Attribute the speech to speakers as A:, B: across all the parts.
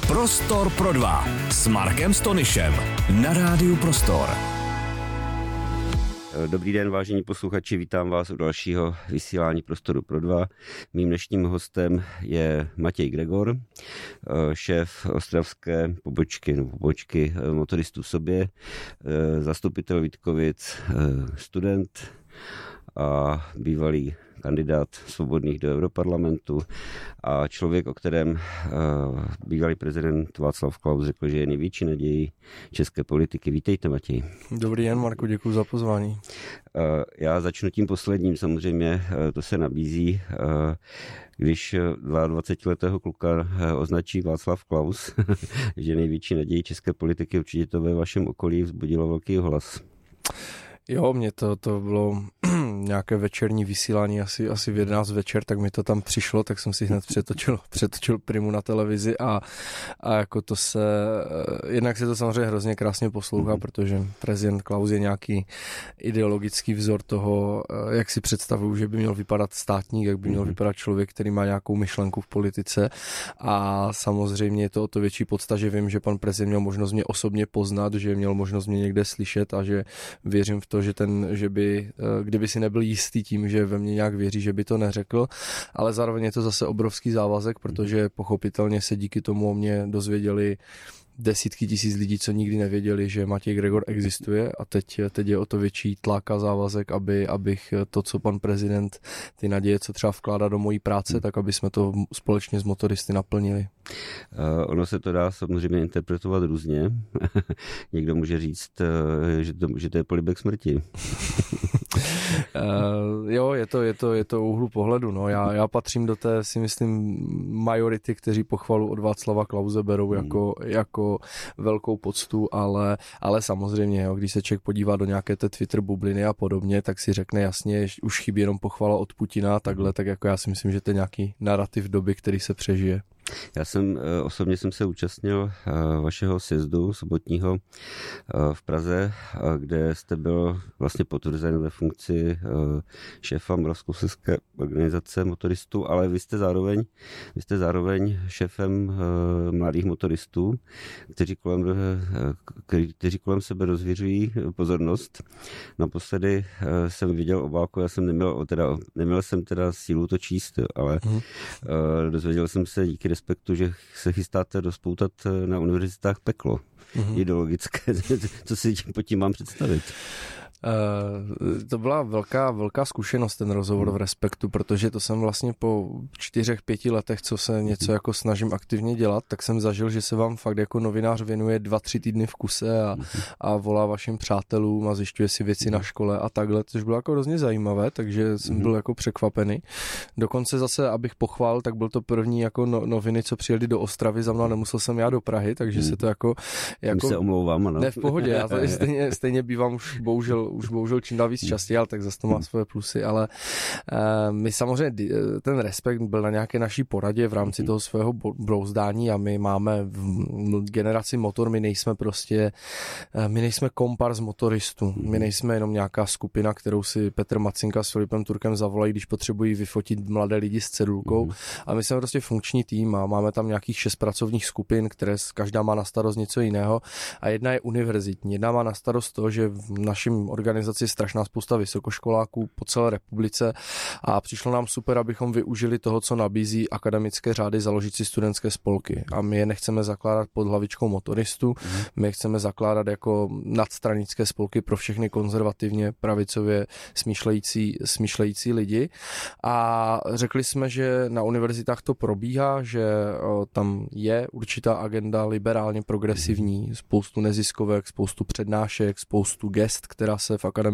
A: Prostor pro dva s Markem Stonyšem na rádiu Prostor.
B: Dobrý den, vážení posluchači, vítám vás u dalšího vysílání Prostoru pro dva. Mým dnešním hostem je Matěj Gregor, šéf ostravské pobočky motoristů Sobě, zastupitel Vítkovic, student a bývalý kandidát svobodných do Europarlamentu a člověk, o kterém bývalý prezident Václav Klaus řekl, že je největší nadějí české politiky. Vítejte, Matěj.
C: Dobrý den, Marku, děkuji za pozvání.
B: Já začnu tím posledním, samozřejmě to se nabízí. Když 22letého kluka označí Václav Klaus, že největší nadějí české politiky, určitě to ve vašem okolí vzbudilo velký ohlas.
C: Jo, mě to bylo nějaké večerní vysílání, asi v 11 večer, tak mi to tam přišlo, tak jsem si hned přetočil Primu na televizi a jako to se, jednak se to samozřejmě hrozně krásně poslouchá, protože prezident Klaus je nějaký ideologický vzor toho, jak si představuju, že by měl vypadat státník, jak by měl vypadat člověk, který má nějakou myšlenku v politice, a samozřejmě je to o to větší podsta, že vím, že pan prezident měl možnost mě osobně poznat, že měl možnost mě někde slyšet a že věřím v to, že by, kdyby si nebyl jistý tím, že ve mně nějak věří, že by to neřekl, ale zároveň je to zase obrovský závazek, protože pochopitelně se díky tomu o mě dozvěděli desítky tisíc lidí, co nikdy nevěděli, že Matěj Gregor existuje, a teď je o to větší tlak a závazek, abych to, co pan prezident, ty naděje, co třeba vkládá do mojí práce, tak aby jsme to společně s motoristy naplnili.
B: Ono se to dá samozřejmě interpretovat různě. Někdo může říct, že to je polibek smrti.
C: Jo, je to úhlu pohledu. No. Já patřím do té, si myslím, majority, kteří pochvalu od Václava Klause berou jako velkou poctu, ale samozřejmě, jo, když se člověk podívá do nějaké té Twitter bubliny a podobně, tak si řekne jasně, už chybí jenom pochvala od Putina a takhle, tak jako já si myslím, že to je nějaký narrativ doby, který se přežije.
B: Já osobně jsem se účastnil vašeho sjezdu sobotního v Praze, kde jste byl vlastně potvrzen ve funkci šéfa Moravskoslezské organizace motoristů, ale vy jste zároveň šéfem mladých motoristů, kteří kolem sebe rozvěřují pozornost. Naposledy jsem viděl obálku, já jsem neměl jsem sílu to číst, ale dozvěděl jsem se díky respektu, že se chystáte rozpoutat na univerzitách peklo ideologické. Co si pod tím mám představit?
C: To byla velká zkušenost, ten rozhovor v Respektu, protože to jsem vlastně po 4-5 letech, co se něco jako snažím aktivně dělat, tak jsem zažil, že se vám fakt jako novinář věnuje 2-3 týdny v kuse a volá vašim přátelům a zjišťuje si věci na škole a takhle, což bylo jako hrozně zajímavé, takže jsem byl jako překvapený. Dokonce zase, abych pochválil, tak byl to první jako noviny, co přijeli do Ostravy za mnou, nemusel jsem já do Prahy, takže se to jako
B: se omlouvám, ano.
C: Ne, v pohodě, já tady stejně bývám už bohužel čím dál víc častěji, ale tak zase to má svoje plusy, ale my samozřejmě, ten Respekt byl na nějaké naší poradě v rámci toho svého brouzdání a my máme v generaci motor, my nejsme kompars motoristů, my nejsme jenom nějaká skupina, kterou si Petr Macinka s Filipem Turkem zavolají, když potřebují vyfotit mladé lidi s cedulkou, ale my jsme prostě funkční tým a máme tam nějakých 6 pracovních skupin, které každá má na starost něco jiného a jedna je univerzitní, jedna má na starost to, že v našem organizaci je strašná spousta vysokoškoláků po celé republice a přišlo nám super, abychom využili toho, co nabízí akademické řády, založit si studentské spolky. A my je nechceme zakládat pod hlavičkou motoristů, my je chceme zakládat jako nadstranické spolky pro všechny konzervativně, pravicově smýšlející lidi. A řekli jsme, že na univerzitách to probíhá, že tam je určitá agenda liberálně progresivní, spoustu neziskovek, spoustu přednášek, spoustu gest, která se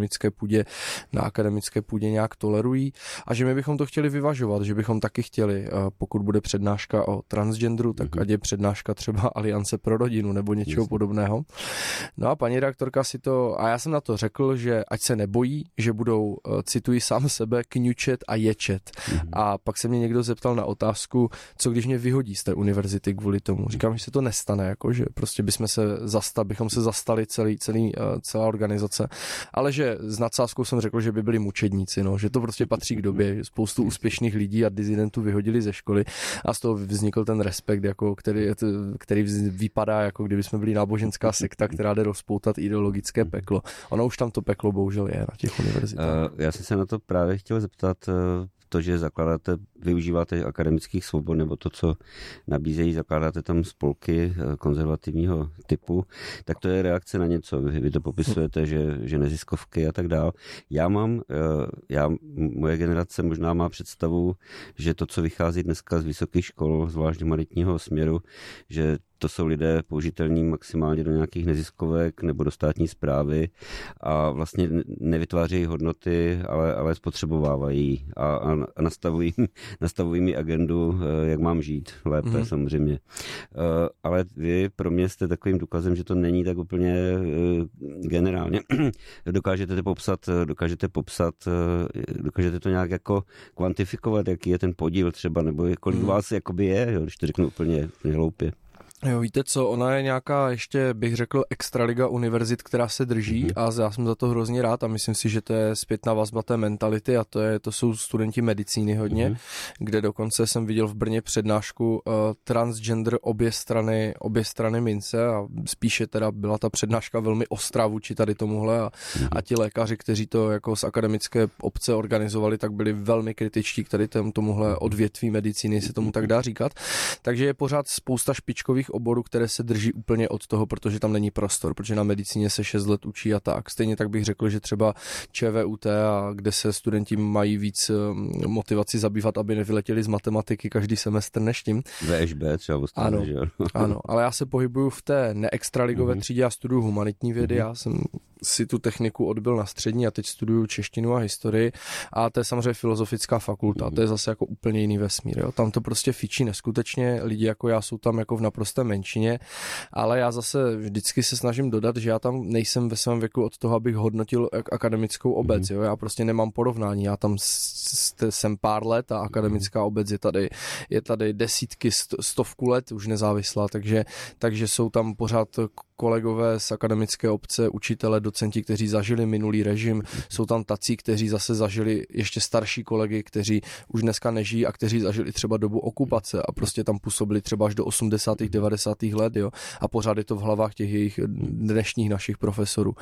C: na akademické půdě nějak tolerují a že my bychom to chtěli vyvažovat, že bychom taky chtěli, pokud bude přednáška o transgenderu, tak ať je přednáška třeba Aliance pro rodinu nebo něčeho podobného. No a paní redaktorka a já jsem na to řekl, že ať se nebojí, že budou, cituji sám sebe, kňučet a ječet. A pak se mě někdo zeptal na otázku, co když mě vyhodí z té univerzity kvůli tomu. Říkám, že se to nestane, jako, že prostě bychom se zastali celá organizace ale že s nadsázkou jsem řekl, že by byli mučedníci, no, že to prostě patří k době, že spoustu úspěšných lidí a disidentů vyhodili ze školy a z toho vznikl ten respekt, jako který vypadá, jako kdyby jsme byli náboženská sekta, která jde rozpoutat ideologické peklo. Ono už tam to peklo bohužel je na těch univerzitách.
B: Já jsem se na to právě chtěl zeptat, to, že využíváte akademických svobod, nebo to, co nabízejí, zakládáte tam spolky konzervativního typu, tak to je reakce na něco. Vy to popisujete, že neziskovky a tak dál. Moje generace možná má představu, že to, co vychází dneska z vysokých škol, zvlášť humanitního směru, že to jsou lidé použitelní maximálně do nějakých neziskovek nebo do státní správy a nevytvářejí hodnoty, ale spotřebovávají a nastavují mi agendu, jak mám žít lépe samozřejmě. Ale vy pro mě jste takovým důkazem, že to není tak úplně generálně. Dokážete to nějak jako kvantifikovat, jaký je ten podíl třeba, nebo kolik vás jakoby je, když to řeknu úplně hloupě.
C: Jo, víte co, ona je nějaká ještě, bych řekl, extraliga univerzit, která se drží a já jsem za to hrozně rád a myslím si, že to je zpětná vazba té mentality a to jsou studenti medicíny hodně, kde dokonce jsem viděl v Brně přednášku transgender obě strany mince a spíše teda byla ta přednáška velmi ostrá vůči tady tomuhle a ti lékaři, kteří to jako z akademické obce organizovali, tak byli velmi kritičtí k tady tomuhle odvětví medicíny, se tomu tak dá říkat. Takže je pořád spousta špičkových oborů, které se drží úplně od toho, protože tam není prostor, protože na medicíně se 6 let učí a tak. Stejně tak bych řekl, že třeba ČVUT, a kde se studenti mají víc motivaci zabývat, aby nevyletěli z matematiky každý semestr než tím.
B: VŠB třeba
C: ano, ano, ale já se pohybuju v té neextraligové třídě, já studuju humanitní vědy, já jsem si tu techniku odbyl na střední a teď studuju češtinu a historii a to je samozřejmě filozofická fakulta, to je zase jako úplně jiný vesmír, jo. Tam to prostě fičí neskutečně, lidi jako já jsou tam jako v naprosté menšině, ale já zase vždycky se snažím dodat, že já tam nejsem ve svém věku od toho, abych hodnotil akademickou obec, jo. Já prostě nemám porovnání, já tam jsem pár let a akademická obec je tady desítky, stovku let už nezávislá, takže jsou tam pořád kolegové z akademické obce, učitele, docenti, kteří zažili minulý režim, jsou tam tací, kteří zase zažili ještě starší kolegy, kteří už dneska nežijí a kteří zažili třeba dobu okupace a prostě tam působili třeba až do 80. 90. let, jo, a pořád je to v hlavách těch jejich dnešních našich profesorů.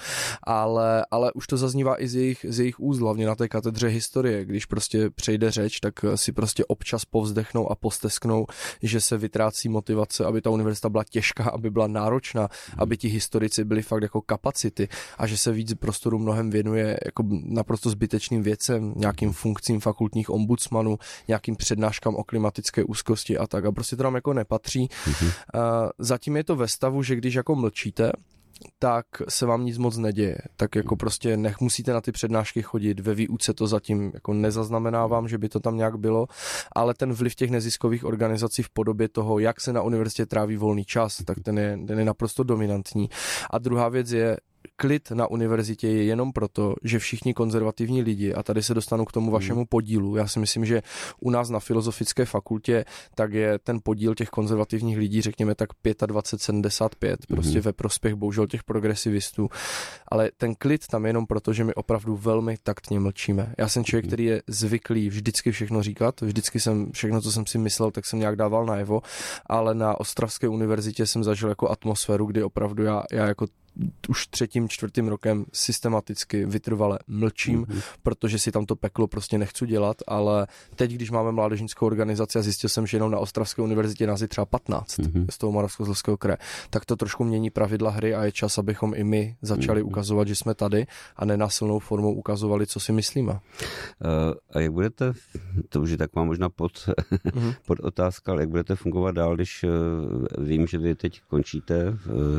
C: Ale už to zaznívá i z jejich úst, hlavně na té katedře historie, když prostě přejde řeč, tak si prostě občas povzdechnou a postesknou, že se vytrácí motivace, aby ta univerzita byla těžká, aby byla náročná, aby ti historici byli fakt jako kapacity a že se víc prostoru mnohem věnuje jako naprosto zbytečným věcem, nějakým funkcím fakultních ombudsmanů, nějakým přednáškám o klimatické úzkosti a tak. A prostě to nám jako nepatří. Zatím je to ve stavu, že když jako mlčíte, tak se vám nic moc neděje. Tak jako prostě musíte na ty přednášky chodit, ve výuce to zatím jako nezaznamenávám, že by to tam nějak bylo, ale ten vliv těch neziskových organizací v podobě toho, jak se na univerzitě tráví volný čas, tak ten je naprosto dominantní. A druhá věc je, klid na univerzitě je jenom proto, že všichni konzervativní lidi, a tady se dostanu k tomu vašemu podílu, já si myslím, že u nás na filozofické fakultě tak je ten podíl těch konzervativních lidí, řekněme tak 25-75, prostě ve prospěch bohužel těch progresivistů, ale ten klid tam je jenom proto, že my opravdu velmi taktně mlčíme. Já jsem člověk, který je zvyklý vždycky všechno říkat, vždycky jsem všechno, co jsem si myslel, tak jsem nějak dával najevo, ale na Ostravské univerzitě jsem zažil jako atmosféru, kdy opravdu já jako už 3., 4. rokem systematicky vytrvale mlčím, protože si tam to peklo prostě nechci dělat, ale teď, když máme mládežnickou organizaci a zjistil jsem, že jenom na Ostravské univerzitě nás je třeba 15 z toho Moravskoslezského kraje, tak to trošku mění pravidla hry a je čas, abychom i my začali ukazovat, že jsme tady a nenásilnou formou ukazovali, co si myslíme.
B: A jak budete, to už je taková možná pod otázka, ale jak budete fungovat dál, když vím, že vy teď končíte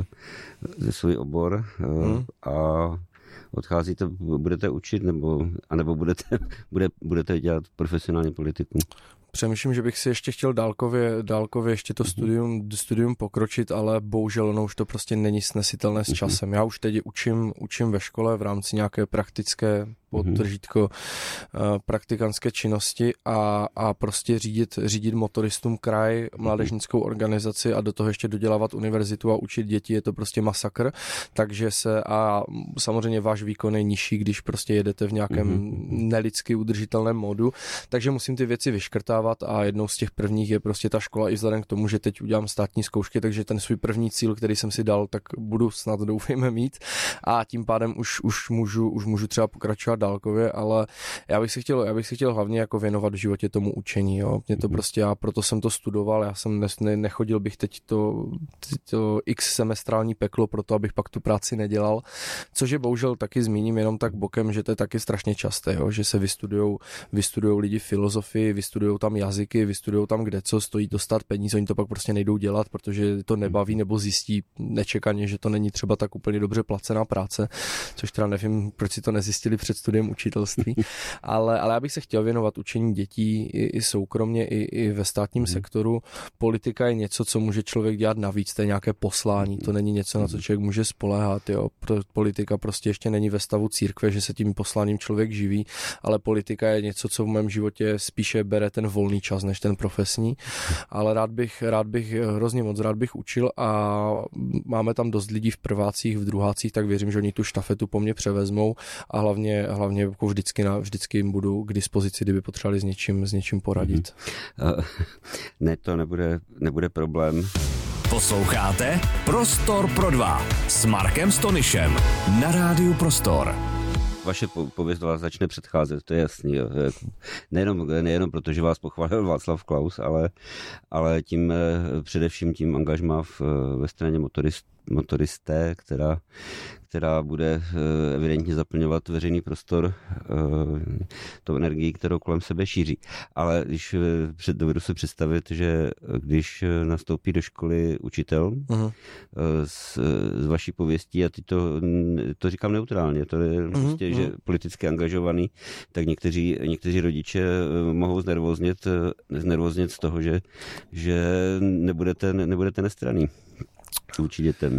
B: ze svůj obor a odcházíte, budete učit anebo budete dělat profesionální politiku?
C: Přemýšlím, že bych si ještě chtěl dálkově ještě to studium pokročit, ale bohužel už to prostě není snesitelné s časem. Já už teď učím ve škole v rámci nějaké pod držítko praktikantské činnosti a prostě řídit motoristům kraj, mládežnickou organizaci a do toho ještě dodělávat univerzitu a učit děti, je to prostě masakr, takže a samozřejmě váš výkon je nižší, když prostě jedete v nějakém nelidsky udržitelném módu, takže musím ty věci vyškrtávat a jednou z těch prvních je prostě ta škola i vzhledem k tomu, že teď udělám státní zkoušky, takže ten svůj první cíl, který jsem si dal, tak budu snad doufejme mít a tím pádem už můžu třeba pokračovat dálkově, ale já bych si chtěl hlavně jako věnovat v životě tomu učení, jo. Mě to prostě, já proto jsem to studoval, já jsem nechodil bych teď to x semestrální peklo proto, abych pak tu práci nedělal, což je bohužel taky zmíním jenom tak bokem, že to je taky strašně časté, jo, že se vystudujou lidi filozofii, vystudujou tam jazyky, vystudujou tam kde co, stojí dostat peníze, oni to pak prostě nejdou dělat, protože to nebaví nebo zjistí nečekaně, že to není třeba tak úplně dobře placená práce, což teda nevím, proč si to nezjistili před studiem učitelství, ale já bych se chtěl věnovat učení dětí i soukromně, i ve státním sektoru. Politika je něco, co může člověk dělat navíc, to je nějaké poslání, to není něco, na co člověk může spoléhat, jo. Politika prostě ještě není ve stavu církve, že se tím posláním člověk živí, ale politika je něco, co v mém životě spíše bere ten volný čas, než ten profesní, ale hrozně moc rád bych učil a máme tam dost lidí v prvácích, v druhácích, tak věřím, že oni tu štafetu po mně převezmou a hlavně jako vždycky jim budu k dispozici, kdyby potřebovali s něčím poradit.
B: Ne, to nebude problém.
A: Posloucháte Prostor pro dva s Markem Stonyšem na Rádiu Prostor.
B: Vaše pověst vás začne předcházet, to je jasný. Jo. Nejenom proto, že vás pochválil Václav Klaus, ale především tím angažmá ve straně motoristé, která bude evidentně zaplňovat veřejný prostor tou energií, kterou kolem sebe šíří. Ale když dovedu se představit, že když nastoupí do školy učitel z vaší pověstí, a teď to říkám neutrálně, to je prostě, že politicky angažovaný, tak někteří rodiče mohou znervoznět z toho, že nebudete nestranný vůči dětem.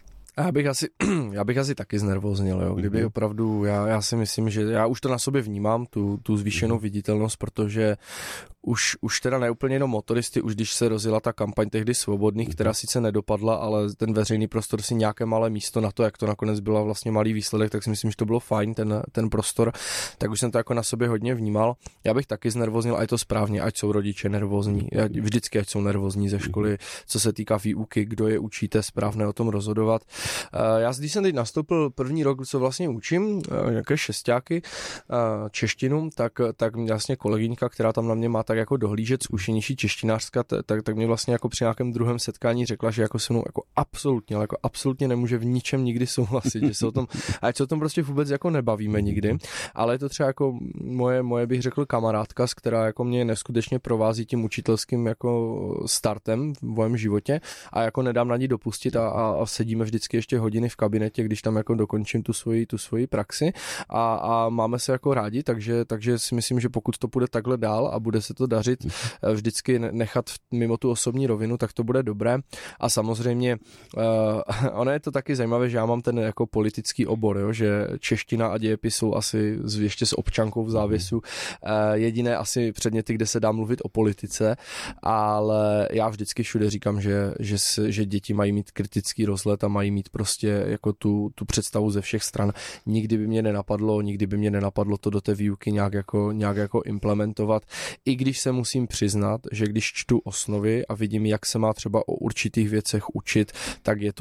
C: Já bych asi taky znervóznil, jo. Kdyby opravdu, já si myslím, že já už to na sobě vnímám, tu zvýšenou viditelnost, protože už teda neúplně jenom motoristy, už když se rozjela ta kampaň tehdy Svobodných, která sice nedopadla, ale ten veřejný prostor si nějaké malé místo na to, jak to nakonec byla vlastně malý výsledek, tak si myslím, že to bylo fajn, ten prostor, tak už jsem to jako na sobě hodně vnímal. Já bych taky znervoznil, a je to správně, ať jsou rodiče nervózní, vždycky ať jsou nervózní ze školy, co se týká výuky, kdo je učíte, správně o tom rozhodovat. Já když jsem teď nastoupil první rok, co vlastně učím, nějaké šestáky, češtinu, tak vlastně kolegyňka, která tam na mě má tak jako dohlížet, zkušenější češtinářská, tak mě vlastně jako při nějakém druhém setkání řekla, že jako se mnou jako absolutně nemůže v ničem nikdy souhlasit, že se o tom, ať se o tom prostě vůbec jako nebavíme nikdy, ale je to třeba jako moje bych řekl kamarádka, která jako mě neskutečně provází tím učitelským jako startem v mém životě a jako nedám na ní dopustit a sedíme vždycky ještě hodiny v kabinetě, když tam jako dokončím tu svoji praxi a máme se jako rádi, takže si myslím, že pokud to půjde takhle dál a bude se to dařit vždycky nechat mimo tu osobní rovinu, tak to bude dobré. A samozřejmě ono je to taky zajímavé, že já mám ten jako politický obor, jo, že čeština a dějepis jsou asi ještě s občankou v závěsu jediné asi předměty, kde se dá mluvit o politice, ale já vždycky všude říkám, že děti mají mít kritický rozhled a mají mít prostě jako tu představu ze všech stran. Nikdy by mě nenapadlo to do té výuky nějak jako implementovat. I když se musím přiznat, že když čtu osnovy a vidím, jak se má třeba o určitých věcech učit, tak je to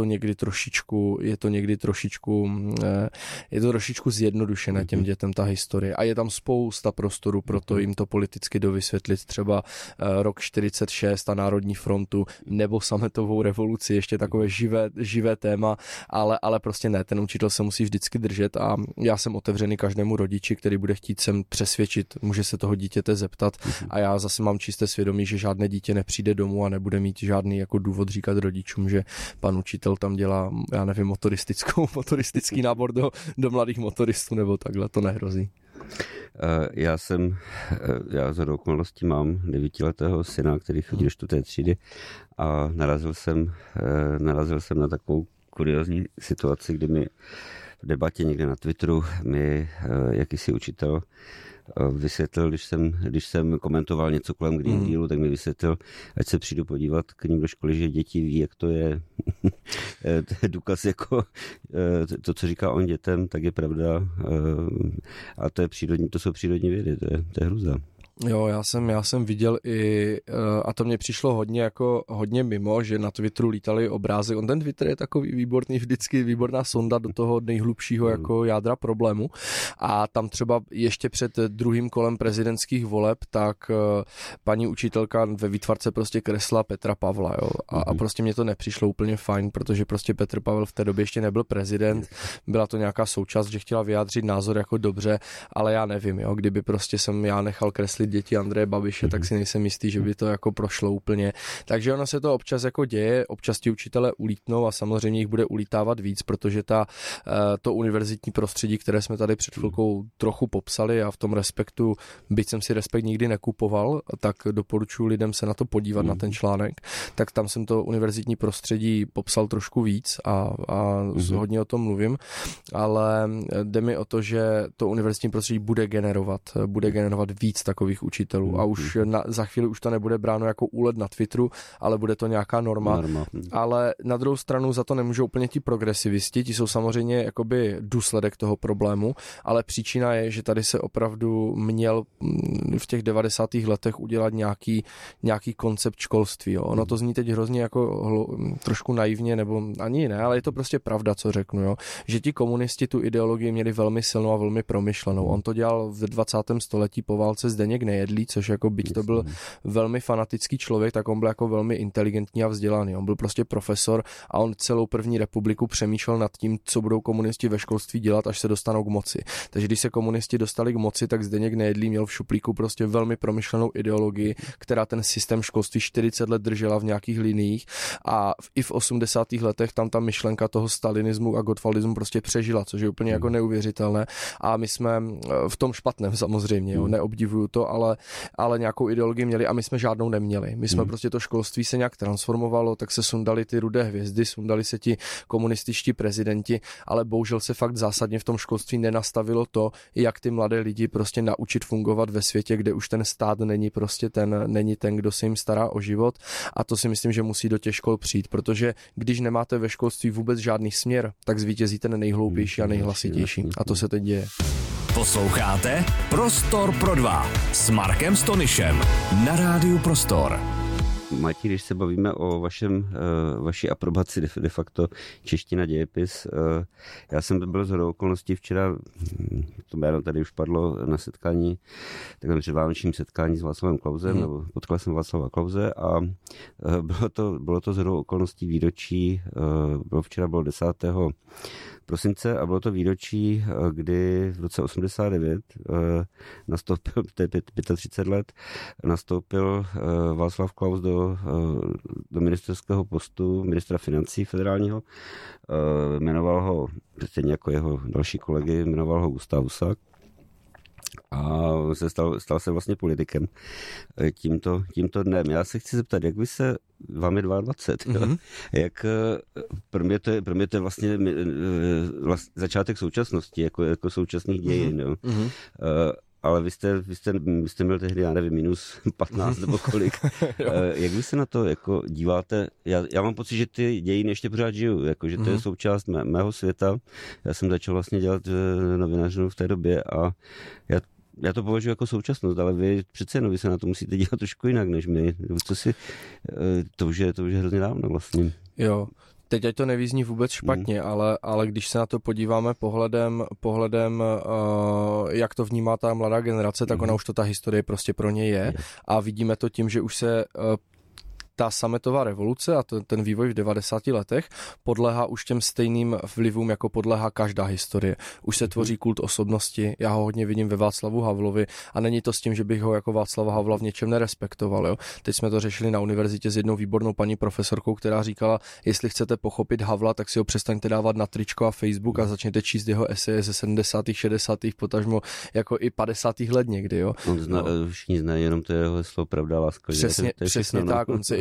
C: trošičku zjednodušené těm dětem ta historie. A je tam spousta prostoru pro to jim to politicky dovysvětlit, třeba rok 46 a Národní frontu nebo sametovou revoluci, ještě takové živé téma, ale prostě ne, ten učitel se musí vždycky držet a já jsem otevřený každému rodiči, který bude chtít sem přesvědčit, může se toho dítěte zeptat a já zase mám čisté svědomí, že žádné dítě nepřijde domů a nebude mít žádný jako důvod říkat rodičům, že pan učitel tam dělá, já nevím, motoristický nábor do mladých motoristů nebo takhle, to nehrozí.
B: Já za okolností mám 9letého syna, který chodí do 4. třídy a narazil jsem na takovou kuriózní situaci, kdy mi v debatě někde na Twitteru mi jakýsi učitel vysvětlil, když jsem komentoval něco kolem Green Dealu, tak mi vysvětlil, ať se přijdu podívat k ním do školy, že děti ví, jak to je. To je důkaz, jako to, co říká on dětem, tak je pravda. A to jsou přírodní vědy, to je hruza.
C: Jo, já jsem viděl i, a to mě přišlo hodně mimo, že na Twitteru lítali obrázky. On ten Twitter je takový výborný, vždycky výborná sonda do toho nejhlubšího jako jádra problému. A tam třeba ještě před druhým kolem prezidentských voleb, tak paní učitelka ve výtvarce prostě kresla Petra Pavla, jo. A prostě mě to nepřišlo úplně fajn, protože prostě Petr Pavel v té době ještě nebyl prezident. Byla to nějaká součást, že chtěla vyjádřit názor jako dobře, ale já nevím, jo, kdyby prostě jsem já nechal kreslit děti Andreje Babiše, tak si nejsem jistý, že by to jako prošlo úplně. Takže ono se to občas jako děje, občas ti učitelé ulítnou a samozřejmě jich bude ulítávat víc, protože to univerzitní prostředí, které jsme tady před chvilkou trochu popsali a v tom Respektu, byť jsem si Respekt nikdy nekupoval, tak doporučuji lidem se na to podívat, na ten článek, tak tam jsem to univerzitní prostředí popsal trošku víc a hodně o tom mluvím, ale jde mi o to, že to univerzitní prostředí bude generovat víc takových učitelů a už za chvíli už to nebude bráno jako úlet na Twitteru, ale bude to nějaká norma. Ale na druhou stranu za to nemůžou úplně ti progresivisti, ti jsou samozřejmě jakoby důsledek toho problému, ale příčina je, že tady se opravdu měl v těch 90. letech udělat nějaký koncept školství. Jo. Ono to zní teď hrozně jako trošku naivně, nebo ani ne, ale je to prostě pravda, co řeknu. Jo. Že ti komunisti tu ideologii měli velmi silnou a velmi promyšlenou. On to dělal v 20. století po válce Zdeněk Nejedlý, což jako byť to byl velmi fanatický člověk, tak on byl jako velmi inteligentní a vzdělaný. On byl prostě profesor a on celou první republiku přemýšlel nad tím, co budou komunisti ve školství dělat, až se dostanou k moci. Takže když se komunisti dostali k moci, tak Zdeněk Nejedlý měl v šuplíku prostě velmi promyšlenou ideologii, která ten systém školství 40 let držela v nějakých liniích a i v 80. letech tam ta myšlenka toho stalinismu a gottwaldismu prostě přežila, což je úplně jako neuvěřitelné. A my jsme v tom špatném samozřejmě, jo, neobdivuju to, ale nějakou ideologii měli a my jsme žádnou neměli. My jsme prostě to školství se nějak transformovalo, tak se sundali ty rudé hvězdy, sundali se ti komunističtí prezidenti, ale bohužel se fakt zásadně v tom školství nenastavilo to, jak ty mladé lidi prostě naučit fungovat ve světě, kde už ten stát není prostě není ten, kdo se jim stará o život, a to si myslím, že musí do těch škol přijít, protože když nemáte ve školství vůbec žádný směr, tak zvítězí ten nejhloupější a nejhlasitější. A to se teď děje.
A: Posloucháte Prostor pro dva s Markem Stonišem na Rádiu Prostor.
B: Matěj, když se bavíme o vaší aprobaci de facto čeština dějepis, já jsem byl shodou okolností včera, to jméno tady už padlo na setkání, takovém předvánočním setkání s Václavem Klausem, nebo potkal jsem Václava Klause a bylo to shodou okolností výročí, včera bylo 10. prosince a bylo to výročí, kdy v roce 89 nastoupil, to je 35 let, nastoupil Václav Klaus do ministerského postu ministra financí federálního. Jmenoval ho, stejně jako jeho další kolegy, jmenoval ho Gustáv Husák. A stal se vlastně politikem tímto dnem. Já se chci zeptat, jak vám je 22, jak pro mě to je vlastně začátek současnosti, jako současných dějin. Jo. Ale vy jste měl tehdy, já nevím, minus 15 nebo kolik. Jak vy se na to jako díváte? Já mám pocit, že ty dějiny ještě pořád žijou, jako, že to je součást mého světa. Já jsem začal vlastně dělat novinařinu v té době a já to považuji jako současnost, ale vy přece vy se na to musíte dívat trošku jinak než my. To už je hrozně dávno vlastně.
C: Jo. Teď ať to nevyzní vůbec špatně, ale když se na to podíváme pohledem jak to vnímá ta mladá generace, tak ona už to ta historie prostě pro ně je. A vidíme to tím, že už se ta sametová revoluce a ten vývoj v 90. letech podléhá už těm stejným vlivům, jako podléhá každá historie. Už se tvoří kult osobnosti, já ho hodně vidím ve Václavu Havlovi a není to s tím, že bych ho jako Václava Havla v něčem nerespektoval. Jo? Teď jsme to řešili na univerzitě s jednou výbornou paní profesorkou, která říkala, jestli chcete pochopit Havla, tak si ho přestaňte dávat na tričko a Facebook a začněte číst jeho eseje ze 70., 60., potažmo jako i 50. let někdy. Jo?
B: Všichni znají jenom to jeho heslo Pravda, láska.
C: Přesně tak, on se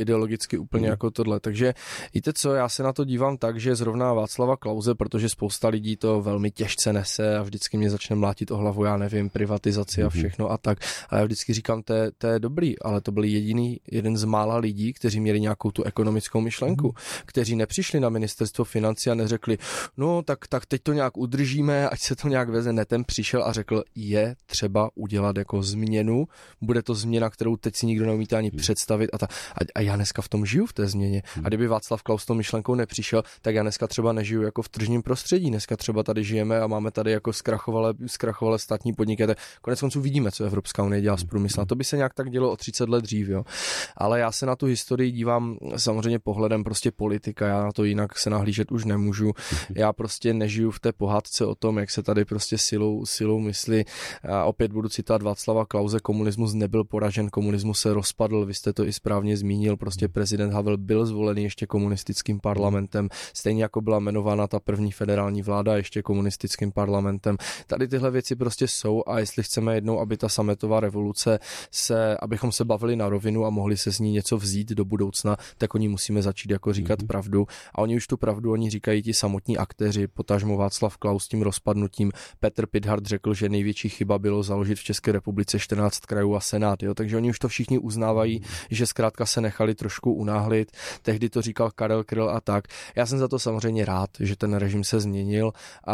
C: ideologicky úplně jako tohle. Takže víte co, já se na to dívám tak, že zrovna Václava Klause, protože spousta lidí to velmi těžce nese a vždycky mě začne mlátit o hlavu, já nevím, privatizaci a všechno a tak. A já vždycky říkám, to je dobrý, ale to byl jeden z mála lidí, kteří měli nějakou tu ekonomickou myšlenku, kteří nepřišli na ministerstvo financí a neřekli, no tak teď to nějak udržíme, ať se to nějak veze. Ne, ten přišel a řekl, je třeba udělat jako změnu, bude to změna, kterou teď si nikdo neumíte ani představit a já dneska v tom žiju v té změně. A kdyby Václav Klaus s tou myšlenkou nepřišel, tak já dneska třeba nežiju jako v tržním prostředí. Dneska třeba tady žijeme a máme tady jako zkrachovalé státní podniky. Koneckonců vidíme, co Evropská unie dělá s průmyslem. A to by se nějak tak dělo o 30 let dřív, jo. Ale já se na tu historii dívám samozřejmě pohledem prostě politika. Já na to jinak se nahlížet už nemůžu. Já prostě nežiju v té pohádce o tom, jak se tady prostě silou myslí. A opět budu citovat Václava Klause, komunismus nebyl poražen, komunismus se rozpadl, vy jste to i správně zmínil, prostě prezident Havel byl zvolený ještě komunistickým parlamentem, stejně jako byla jmenována ta první federální vláda ještě komunistickým parlamentem. Tady tyhle věci prostě jsou a jestli chceme jednou, aby ta sametová revoluce abychom se bavili na rovinu a mohli se z ní něco vzít do budoucna, tak oni musíme začít jako říkat pravdu. A oni už tu pravdu, oni říkají ti samotní aktéři, potažmo Václav Klaus tím rozpadnutím. Petr Pithart řekl, že největší chyba bylo založit v České republice 14 krajů a senát, jo? Takže oni už to všichni uznávají, že zkrátka se nechali trošku unáhlit. Tehdy to říkal Karel Kryl a tak. Já jsem za to samozřejmě rád, že ten režim se změnil,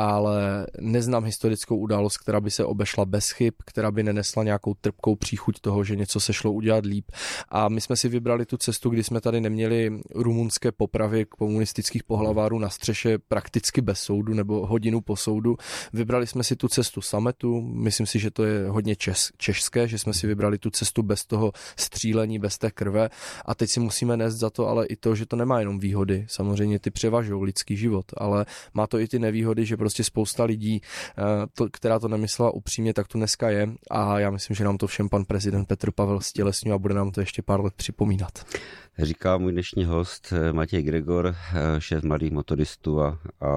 C: ale neznám historickou událost, která by se obešla bez chyb, která by nenesla nějakou trpkou příchuť toho, že něco se šlo udělat líp. A my jsme si vybrali tu cestu, kdy jsme tady neměli rumunské popravy komunistických pohlavárů na střeše prakticky bez soudu nebo hodinu po soudu. Vybrali jsme si tu cestu sametu, myslím si, že to je hodně české, že jsme si vybrali tu cestu bez toho střílení, bez té krve a teď si musíme nést za to ale i to, že to nemá jenom výhody. Samozřejmě ty převažují lidský život, ale má to i ty nevýhody, že prostě spousta lidí, která to nemyslela upřímně, tak tu dneska je a já myslím, že nám to všem pan prezident Petr Pavel stělesňuje a bude nám to ještě pár let připomínat.
B: Říká můj dnešní host Matěj Gregor, šéf Mladých motoristů a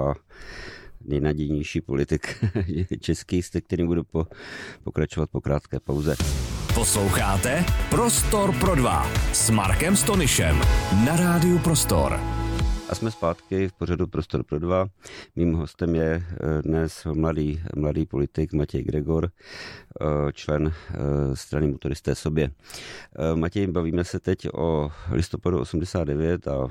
B: nejnadějnější politik český, s kterým budu pokračovat po krátké pauze.
A: Posloucháte Prostor pro dva s Markem Stonišem na rádiu Prostor.
B: A jsme zpátky v pořadu Prostor pro dva. Mým hostem je dnes mladý politik Matěj Gregor, člen strany Motoristé sobě. Matěj, bavíme se teď o listopadu 89 a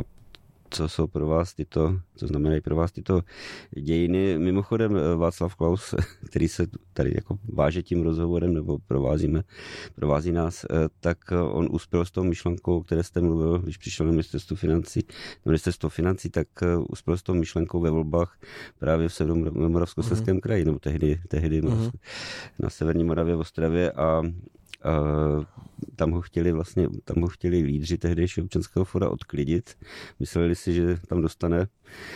B: co znamenají pro vás tyto dějiny. Mimochodem Václav Klaus, který se tady jako váže tím rozhovorem nebo provází nás, tak on uspěl s tou myšlenkou, o které jste mluvil, když přišel na ministerstvo financí, tak uspěl s tou myšlenkou ve volbách právě v Moravskoslezském kraji, nebo tehdy na severní Moravě v Ostravě a tam ho chtěli lídři tehdejšího občanského fóra odklidit. Mysleli si, že tam dostane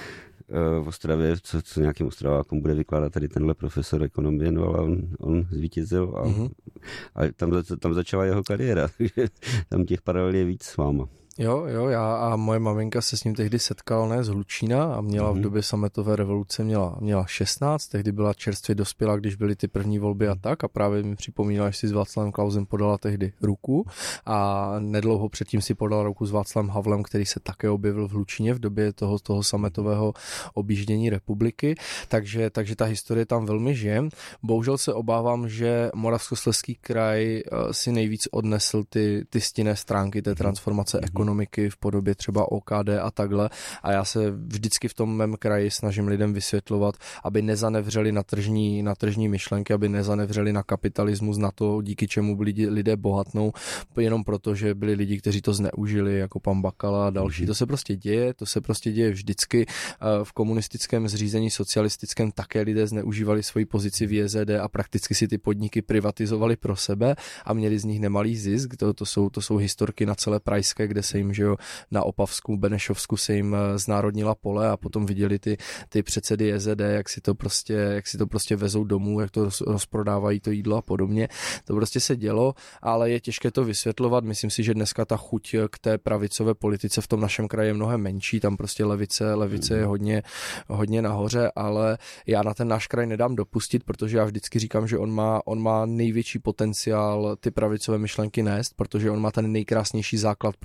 B: v Ostravě, co nějakým Ostravákům bude vykládat tady tenhle profesor ekonomie, no ale on zvítězil a tam začala jeho kariéra, takže tam těch paralel je víc s váma.
C: Jo, já a moje maminka se s ním tehdy setkala, ne, z Hlučína a měla v době sametové revoluce, měla 16, tehdy byla čerstvě dospělá, když byly ty první volby a tak a právě mi připomínala, že si s Václavem Klausem podala tehdy ruku a nedlouho předtím si podala ruku s Václavem Havlem, který se také objevil v Hlučíně v době toho sametového objíždění republiky, takže ta historie tam velmi žije. Bohužel se obávám, že Moravskoslezský kraj si nejvíc odnesl ty stinné stránky té transformace ekonomiky v podobě třeba OKD a takhle a já se vždycky v tom mém kraji snažím lidem vysvětlovat, aby nezanevřeli na tržní myšlenky, aby nezanevřeli na kapitalismus, na to, díky čemu lidé bohatnou, jenom proto, že byli lidi, kteří to zneužili, jako pan Bakala a další. To se prostě děje vždycky. V komunistickém zřízení socialistickém také lidé zneužívali svoji pozici v JZD a prakticky si ty podniky privatizovali pro sebe a měli z nich nemalý zisk. To jsou historky na celé Pražské, kde se jim, že jo, na Opavsku, Benešovsku se jim znárodnila pole a potom viděli ty předsedy JZD, jak si to prostě vezou domů, jak to rozprodávají to jídlo a podobně. To prostě se dělo, ale je těžké to vysvětlovat. Myslím si, že dneska ta chuť k té pravicové politice v tom našem kraji je mnohem menší, tam prostě levice je hodně nahoře, ale já na ten náš kraj nedám dopustit, protože já vždycky říkám, že on má největší potenciál ty pravicové myšlenky nést, protože on má ten nejkrásnější základ pro pravicové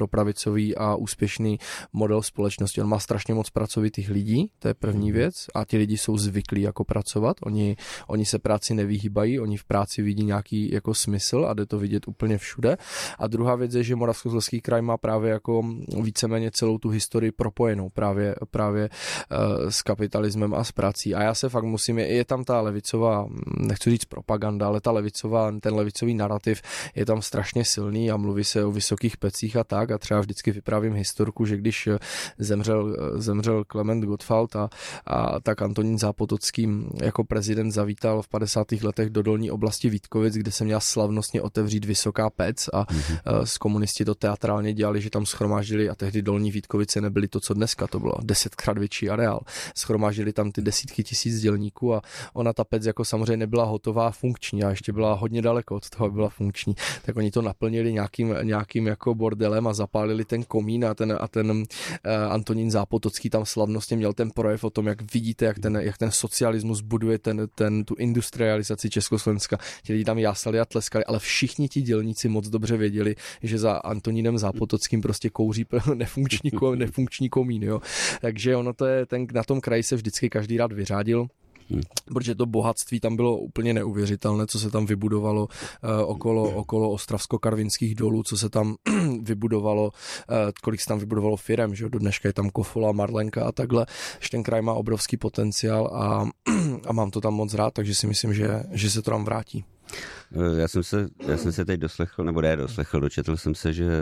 C: levicový a úspěšný model společnosti. On má strašně moc pracovitých lidí, to je první věc, a ti lidi jsou zvyklí jako pracovat, oni se práci nevyhýbají, oni v práci vidí nějaký jako smysl a jde to vidět úplně všude. A druhá věc je, že Moravskoslezský kraj má právě jako víceméně celou tu historii propojenou právě s kapitalismem a s prací. A já se fakt je tam ta levicová, nechci říct propaganda, ale ten levicový narrativ je tam strašně silný a mluví se o vysokých pecích a tak. A třeba vždycky vyprávím historku, že když zemřel Klement Gottwald a tak Antonín Zápotocký jako prezident zavítal v 50. letech do dolní oblasti Vítkovic, kde se měla slavnostně otevřít vysoká pec a s komunisti to teatrálně dělali, že tam schromáždili, a tehdy dolní Vítkovice nebyly to, co dneska, to bylo 10krát větší areál. Schromáždili tam ty desítky tisíc dělníků a ona ta pec jako samozřejmě nebyla hotová funkční a ještě byla hodně daleko od toho, aby byla funkční. Tak oni to naplnili nějakým jako bordelem a zapálili ten komín a ten Antonín Zápotocký tam slavnostně měl ten projev o tom, jak vidíte, jak ten socialismus buduje tu industrializaci Československa. Ti lidi tam jásali a tleskali, ale všichni ti dělníci moc dobře věděli, že za Antonínem Zápotockým prostě kouří nefunkční komín, jo. Takže ono to je, na tom kraji se vždycky každý rád vyřádil, protože to bohatství tam bylo úplně neuvěřitelné, co se tam vybudovalo okolo ostravsko-karvinských dolů, co se tam vybudovalo, kolik se tam vybudovalo firem, že jo, do dneška je tam Kofola, Marlenka a takhle, že ten kraj má obrovský potenciál a mám to tam moc rád, takže si myslím, že se to tam vrátí.
B: Já jsem se teď dočetl jsem se, že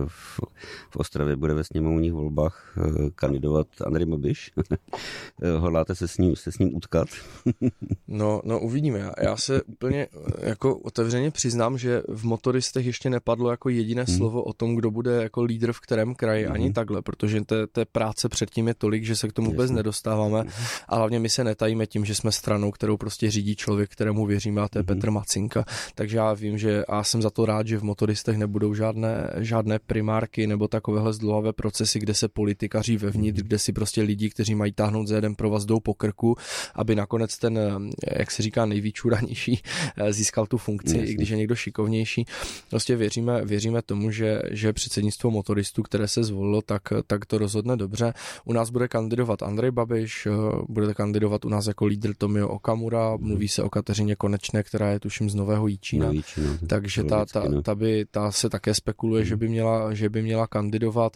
B: v Ostravě bude ve sněmovních volbách kandidovat Andrej Babiš. Hodláte se s ním utkat?
C: No uvidíme. Já se úplně jako otevřeně přiznám, že v motoristech ještě nepadlo jako jediné slovo o tom, kdo bude jako lídr v kterém kraji, ani takhle, protože té práce předtím je tolik, že se k tomu vůbec nedostáváme a hlavně my se netajíme tím, že jsme stranou, kterou prostě řídí člověk, kterému věříme, a to je Petr Macinka. Takže já vím, že a jsem za to rád, že v motoristech nebudou žádné primárky nebo takovéhle zdlouhavé procesy, kde se politikaří vevnitř, kde si prostě lidi, kteří mají táhnout za jeden provaz, jdou po krku, aby nakonec ten, jak se říká, nejvyčuranější získal tu funkci, i když je někdo šikovnější. Prostě věříme tomu, že předsednictvo motoristů, které se zvolilo, tak to rozhodne dobře. U nás bude kandidovat Andrej Babiš, bude kandidovat u nás jako lídr Tomio Okamura, mluví se o Kateřině Konečné, která je tuším z Nového Jičína. Takže ta se také spekuluje, že by měla kandidovat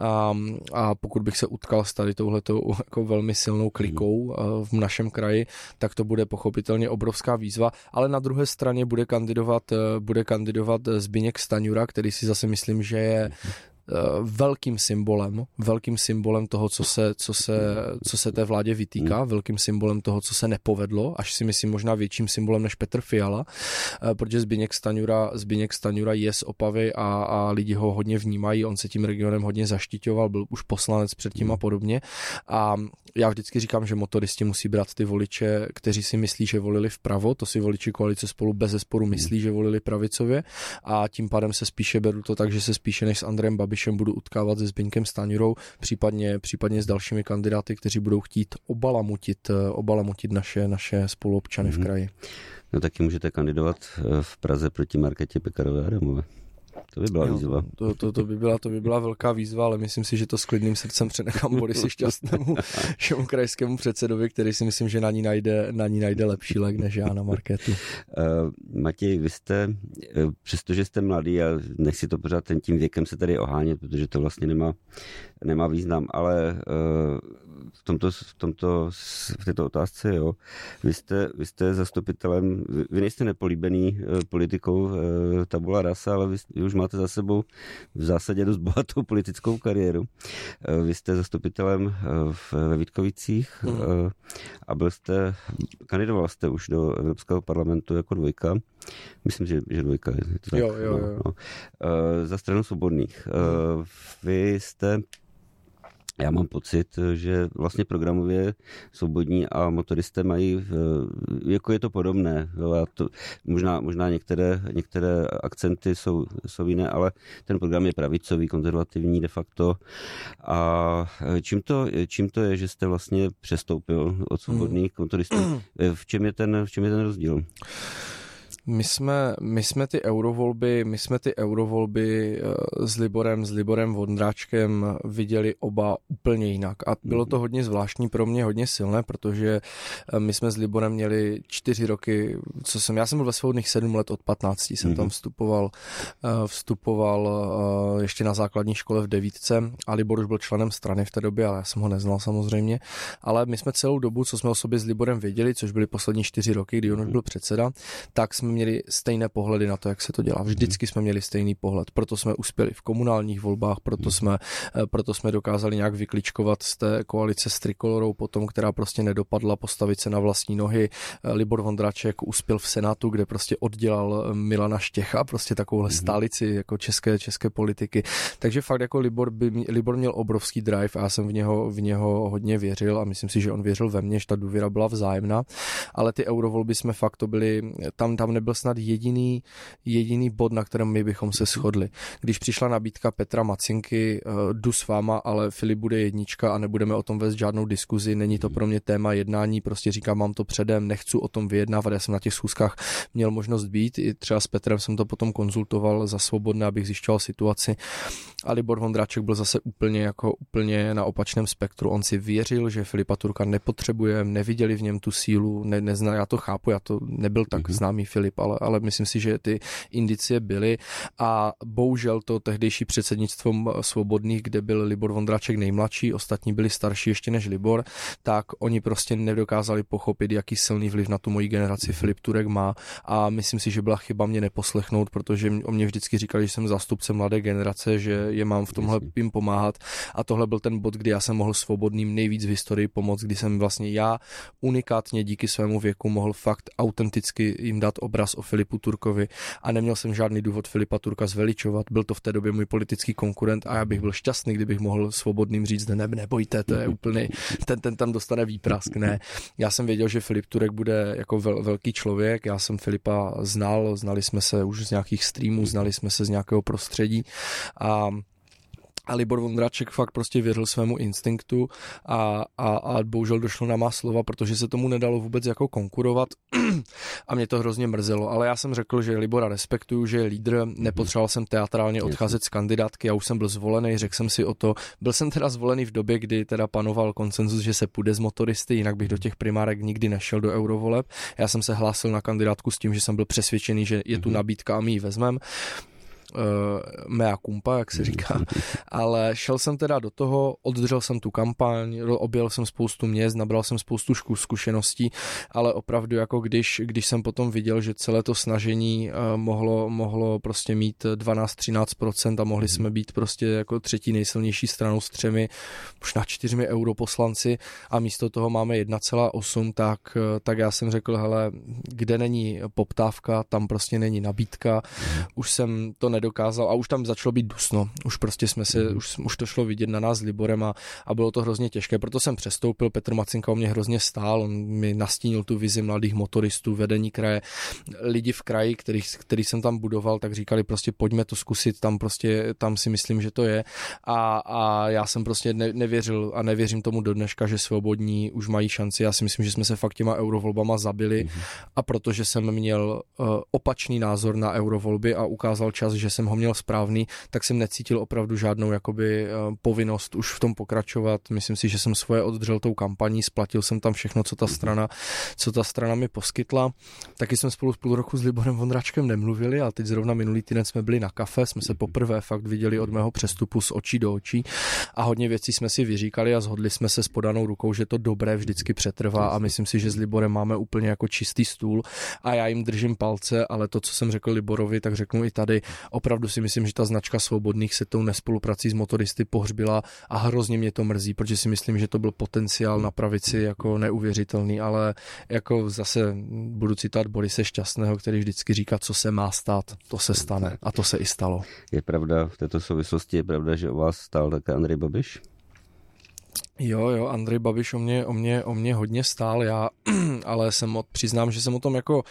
C: a pokud bych se utkal s tady touhletou jako velmi silnou klikou v našem kraji, tak to bude pochopitelně obrovská výzva, ale na druhé straně bude kandidovat Zbyněk Stanjura, který si zase myslím, že je velkým symbolem toho, co se té vládě vytýká, velkým symbolem toho, co se nepovedlo, až si myslím možná větším symbolem než Petr Fiala, protože Zbyněk Stanjura je z Opavy a lidi ho hodně vnímají, on se tím regionem hodně zaštiťoval, byl už poslanec předtím a podobně a já vždycky říkám, že motoristi musí brát ty voliče, kteří si myslí, že volili vpravo, to si voliči koalice Spolu bezesporu myslí, že volili pravicově a tím pádem se spíše beru to tak, že se spíše než s Andrejem Babišem budu utkávat se Zbyňkem Stanjurou, případně s dalšími kandidáty, kteří budou chtít obalamutit naše spoluobčany v kraji.
B: No taky můžete kandidovat v Praze proti Markétě Pekarové Adamové. To by byla výzva.
C: To by byla velká výzva, ale myslím si, že to s klidným srdcem přenechám Borisi Šťastnému, všemu krajskému předsedovi, který si myslím, že na ní najde lepší lék než já na Markétu.
B: Matěj, vy jste, přestože jste mladý a nechci to pořád tím věkem se tady ohánět, protože to vlastně nemá význam, ale v této otázce, jo, vy jste zastupitelem, vy nejste nepolíbený politikou tabula rasa, ale vy už máte za sebou v zásadě dost bohatou politickou kariéru. Vy jste zastupitelem ve Vítkovicích a kandidoval jste už do Evropského parlamentu jako dvojka. Myslím, že dvojka je to tak. Jo. No. Za stranu Svobodných. Vy jste Já mám pocit, že vlastně programově Svobodní a motoristé mají, jako je to podobné. Možná některé akcenty jsou jiné, ale ten program je pravicový, konzervativní de facto. A čím to je, že jste vlastně přestoupil od Svobodných k motoristům? V čem je ten rozdíl?
C: My jsme ty eurovolby s Liborem Vondráčkem viděli oba úplně jinak. A bylo to hodně zvláštní pro mě, hodně silné, protože my jsme s Liborem měli 4 roky, já jsem byl ve svobodných 7 let od 15, jsem tam vstupoval ještě na základní škole v 9. a Libor už byl členem strany v té době, ale já jsem ho neznal samozřejmě. Ale my jsme celou dobu, co jsme o sobě s Liborem věděli, což byly poslední 4 roky, kdy on už byl předseda, tak jsme měli stejné pohledy na to, jak se to dělá. Vždycky jsme měli stejný pohled. Proto jsme uspěli v komunálních volbách, proto jsme dokázali nějak vykličkovat z té koalice s Trikolorou potom, která prostě nedopadla, postavit se na vlastní nohy. Libor Vondráček uspěl v Senátu, kde prostě oddělal Milana Štěcha, prostě takovouhle stálici jako české politiky. Takže fakt jako Libor měl obrovský drive a já jsem v něho hodně věřil a myslím si, že on věřil ve mně, že ta důvěra byla vzájemná. Ale ty eurovolby jsme fakt, to byly, tam nebyl snad jediný bod, na kterém my bychom se shodli. Když přišla nabídka Petra Macinky, jdu s váma, ale Filip bude jednička a nebudeme o tom vést žádnou diskuzi, není to pro mě téma jednání, prostě říkám, mám to předem, nechci o tom vyjednávat, já jsem na těch schůzkách měl možnost být, i třeba s Petrem jsem to potom konzultoval za Svobodné, abych zjišťoval situaci. A Libor Vondráček byl zase úplně na opačném spektru. On si věřil, že Filipa Turka nepotřebuje, neviděli v něm tu sílu, já to chápu, já to nebyl tak známý Filip, ale myslím si, že ty indicie byly a bohužel to tehdejší předsednictvo Svobodných, kde byl Libor Vondráček nejmladší, ostatní byli starší ještě než Libor, tak oni prostě nedokázali pochopit, jaký silný vliv na tu moji generaci Filip Turek má a myslím si, že byla chyba mě neposlechnout, protože o mě vždycky říkali, že jsem zástupce mladé generace, že je mám v tomhle jim pomáhat a tohle byl ten bod, kdy já jsem mohl Svobodným nejvíc v historii pomoct, kdy jsem vlastně já unikátně díky svému věku mohl fakt autenticky jim dát obraz o Filipu Turkovi a neměl jsem žádný důvod Filipa Turka zveličovat. Byl to v té době můj politický konkurent a já bych byl šťastný, kdybych mohl Svobodným říct, nebojte, to je úplný, ten tam dostane výprask. Ne. Já jsem věděl, že Filip Turek bude jako velký člověk, já jsem Filipa znali jsme se už z nějakých streamů, znali jsme se z nějakého prostředí a Libor Vondráček fakt prostě věřil svému instinktu a bohužel došlo na má slova, protože se tomu nedalo vůbec jako konkurovat a mě to hrozně mrzelo, ale já jsem řekl, že Libora respektuju, že je lídr, nepotřeboval jsem teatrálně odcházet z kandidátky, já už jsem byl zvolený, řekl jsem si o to, byl jsem teda zvolený v době, kdy teda panoval konsenzus, že se půjde z motoristy, jinak bych do těch primárek nikdy nešel do eurovoleb, já jsem se hlásil na kandidátku s tím, že jsem byl přesvědčený, že je tu nabídka a my ji vezmeme. Mea culpa, jak se říká, ale šel jsem teda do toho, oddržel jsem tu kampaň, objel jsem spoustu měst, nabral jsem spoustu zkušeností, ale opravdu jako když jsem potom viděl, že celé to snažení mohlo prostě mít 12-13% a mohli jsme být prostě jako třetí nejsilnější stranou s 3, možná 4 europoslanci a místo toho máme 1,8, tak já jsem řekl, hele, kde není poptávka, tam prostě není nabídka, už jsem to nedokázal a už tam začalo být dusno. Už prostě už to šlo vidět na nás s Liborem a bylo to hrozně těžké. Proto jsem přestoupil, Petr Macinka o mě hrozně stál, on mi nastínil tu vizi mladých motoristů, vedení kraje. Lidi v kraji, který jsem tam budoval, tak říkali prostě pojďme to zkusit, tam si myslím, že to je. A já jsem prostě nevěřil a nevěřím tomu do dneška, že Svobodní už mají šanci. Já si myslím, že jsme se fakt těma eurovolbama zabili a protože jsem měl opačný názor na eurovolby a ukázal čas, že jsem ho měl správný, tak jsem necítil opravdu žádnou jakoby povinnost už v tom pokračovat. Myslím si, že jsem svoje oddržel tou kampaní, splatil jsem tam všechno, co ta strana mi poskytla. Taky jsme spolu půl roku s Liborem Vondráčkem nemluvili, ale teď zrovna minulý týden jsme byli na kafe, jsme se poprvé fakt viděli od mého přestupu z očí do očí a hodně věcí jsme si vyříkali a shodli jsme se s podanou rukou, že to dobré vždycky přetrvá a myslím si, že s Liborem máme úplně jako čistý stůl a já jim držím palce, ale to, co jsem řekl Liborovi, tak řeknu i tady. Opravdu si myslím, že ta značka Svobodných se tou nespoluprací s motoristy pohřbila a hrozně mě to mrzí, protože si myslím, že to byl potenciál na pravici jako neuvěřitelný, ale jako zase budu citovat Borise Šťastného, který vždycky říká, co se má stát, to se stane a to se i stalo.
B: Je pravda, v této souvislosti je pravda, že o vás stál také Andrej Babiš?
C: Jo, Andrej Babiš o mě hodně stál, ale přiznám, že jsem o tom jako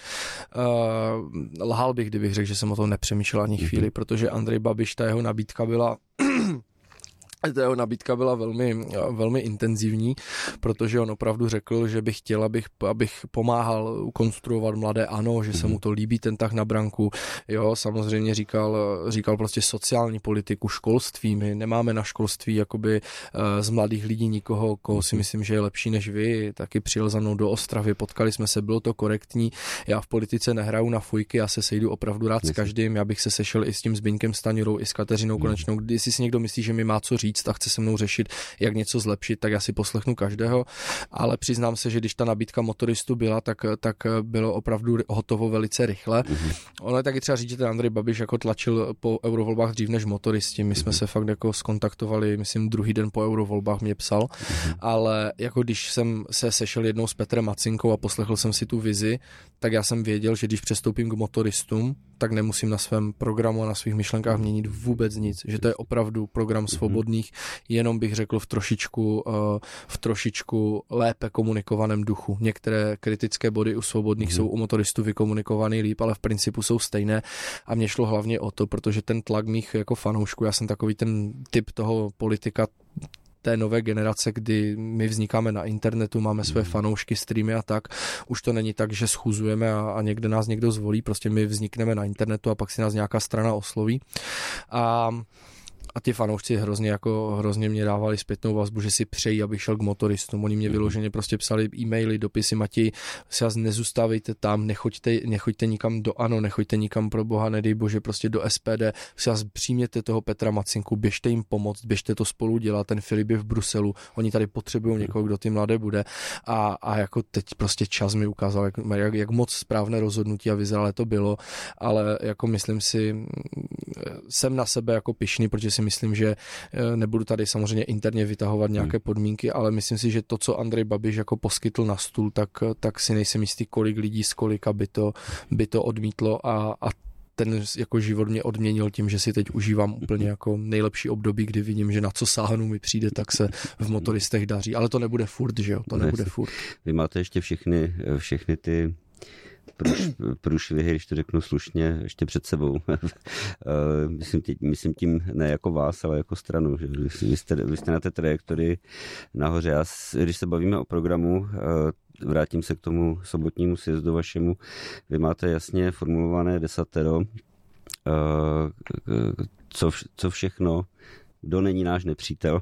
C: lhal bych, kdybych řekl, že jsem o tom nepřemýšlel ani chvíli, protože Andrej Babiš, ta jeho nabídka byla Ta jeho nabídka byla velmi, velmi intenzivní, protože on opravdu řekl, že by chtěl, abych pomáhal konstruovat mladé ANO, že se mu to líbí, ten tah na branku. Jo, samozřejmě říkal prostě sociální politiku, školství. My nemáme na školství jakoby z mladých lidí nikoho, koho si myslím, že je lepší než vy. Taky přijel za mnou do Ostravy, potkali jsme se, bylo to korektní. Já v politice nehraju na fujky, já se sejdu opravdu rád s každým. Já bych se sešel i s tím Zbyňkem Stanjurou, i s Kateřinou Konečnou. Když si někdo myslí, že mi má co říct a chce se mnou řešit, jak něco zlepšit, tak já si poslechnu každého, ale přiznám se, že když ta nabídka motoristů byla, tak bylo opravdu hotovo velice rychle. Ono je taky třeba říct, že ten Andrej Babiš jako tlačil po eurovolbách dřív než motoristi. My jsme se fakt jako skontaktovali, myslím druhý den po eurovolbách mě psal, ale jako když jsem se sešel jednou s Petrem Macinkou a poslechl jsem si tu vizi, tak já jsem věděl, že když přestoupím k motoristům, tak nemusím na svém programu a na svých myšlenkách měnit vůbec nic, že to je opravdu program svobodných, jenom bych řekl v trošičku lépe komunikovaném duchu. Některé kritické body u svobodných jsou u motoristů vykomunikovaný líp, ale v principu jsou stejné a mně šlo hlavně o to, protože ten tlak mých jako fanoušků, já jsem takový ten typ toho politika té nové generace, kdy my vznikáme na internetu, máme své fanoušky, streamy a tak. Už to není tak, že schůzujeme a někde nás někdo zvolí, prostě my vznikneme na internetu a pak si nás nějaká strana osloví. A ti fanoušci hrozně mě dávali zpětnou vazbu, že si přejí, abych šel k motoristům. Oni mě vyloženě prostě psali e-maily, dopisy, Matěj, si vás nezůstávejte tam, nechoďte nikam do ANO, nechoďte nikam pro boha, nedej bože, prostě do SPD, si vás přijměte toho Petra Macinku, běžte jim pomoct, běžte to spolu dělat, ten Filip je v Bruselu, oni tady potřebují někoho, kdo ty mladé bude a jako teď prostě čas mi ukázal, jak moc správné rozhodnutí a vyzrálé to bylo, ale jako myslím si, jsem na sebe jako pyšný, protože si myslím, že nebudu tady samozřejmě interně vytahovat nějaké podmínky, ale myslím si, že to, co Andrej Babiš jako poskytl na stůl, tak si nejsem jistý, kolik lidí z kolika by to odmítlo a ten jako život mě odměnil tím, že si teď užívám úplně jako nejlepší období, kdy vidím, že na co sáhnu mi přijde, tak se v motoristech daří. Ale to nebude furt, že jo? To nebude furt.
B: Vy máte ještě všechny ty průšvihy, když to řeknu slušně, ještě před sebou. Myslím tím ne jako vás, ale jako stranu. Že vy jste na té trajektorii nahoře. Když se bavíme o programu, vrátím se k tomu sobotnímu sjezdu vašemu, vy máte jasně formulované desatero, co všechno, kdo není náš nepřítel,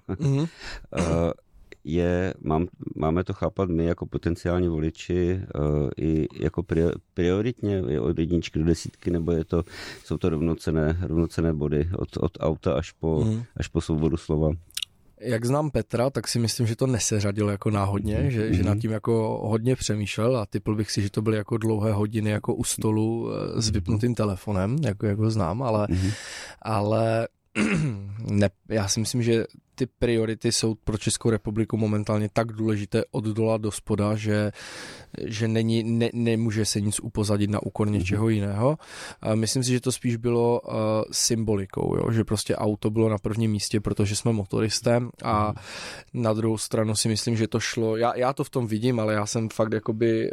B: máme to chápat my jako potenciální voliči i jako prioritně od 1 do 10, nebo jsou to rovnocenné body od auta až po svobodu slova?
C: Jak znám Petra, tak si myslím, že to neseřadil jako náhodně, že nad tím jako hodně přemýšlel a tipl bych si, že to byly jako dlouhé hodiny jako u stolu s vypnutým telefonem, jako ho znám, ale ne, já si myslím, že ty priority jsou pro Českou republiku momentálně tak důležité od dola do spoda, že nemůže se nic upozadit na úkor něčeho jiného. Myslím si, že to spíš bylo symbolikou, jo? Že prostě auto bylo na prvním místě, protože jsme motoristé a na druhou stranu si myslím, že to šlo, já to v tom vidím, ale já jsem fakt jakoby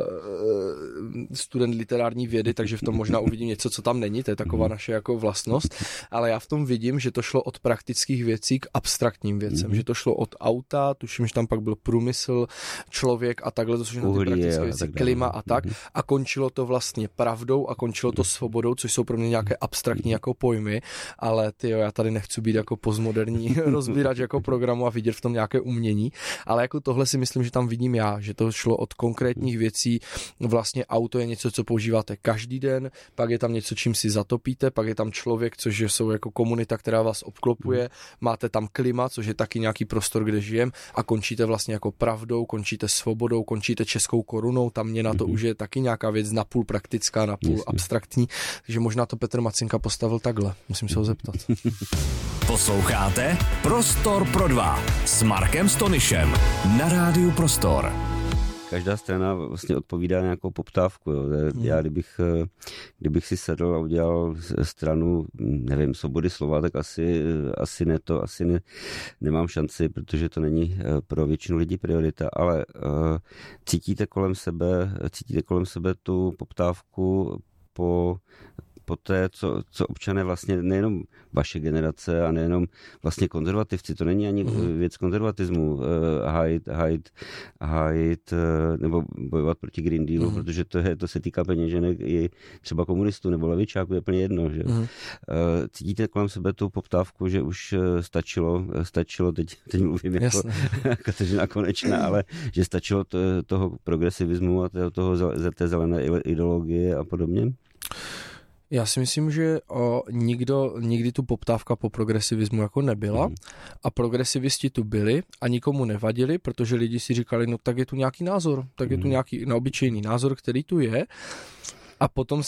C: student literární vědy, takže v tom možná uvidím něco, co tam není, to je taková naše jako vlastnost, ale já v tom vidím, že to šlo od praktických věcí k abstraktním věcem, že to šlo od auta, tuším, že tam pak byl průmysl, člověk a takhle, to jsou ty praktické věci, klima a tak, a končilo to vlastně pravdou a končilo to svobodou, což jsou pro mě nějaké abstraktní jako pojmy, ale já tady nechci být jako postmoderní rozbírač jako programu a vidět v tom nějaké umění, ale jako tohle si myslím, že tam vidím já, že to šlo od konkrétních věcí, vlastně auto je něco, co používáte každý den, pak je tam něco, čím si zatopíte, pak je tam člověk, což jsou jako komunita, která vás obklopuje, máte tam klima, což je taky nějaký prostor, kde žijem, a končíte vlastně jako pravdou, končíte svobodou, končíte českou korunou, tam mě na to už je taky nějaká věc napůl praktická, napůl abstraktní, takže možná to Petr Macinka postavil takhle, musím se ho zeptat.
A: Posloucháte Prostor pro dva s Markem Stonišem na Rádiu Prostor.
B: Každá strana vlastně odpovídá nějakou poptávku. Jo. Já kdybych si sedl a udělal stranu, nevím, svobody slova, tak asi nemám šanci, protože to není pro většinu lidí priorita, ale cítíte kolem sebe tu poptávku po poté, co občané vlastně nejenom vaše generace a nejenom vlastně konzervativci, to není ani věc konzervatismu, hájit nebo bojovat proti Green Dealu, protože to se týká peněženek i třeba komunistů nebo levičáků, je plně jedno. Že? Cítíte kolem sebe tu poptávku, že už stačilo, teď mluvím jako Kateřina Konečná, ale že stačilo toho progresivismu a té zelené ideologie a podobně?
C: Já si myslím, že nikdy tu poptávka po progresivismu jako nebyla a progresivisti tu byli a nikomu nevadili, protože lidi si říkali, no tak je tu nějaký názor, tak je tu nějaký neobyčejný názor, který tu je. A potom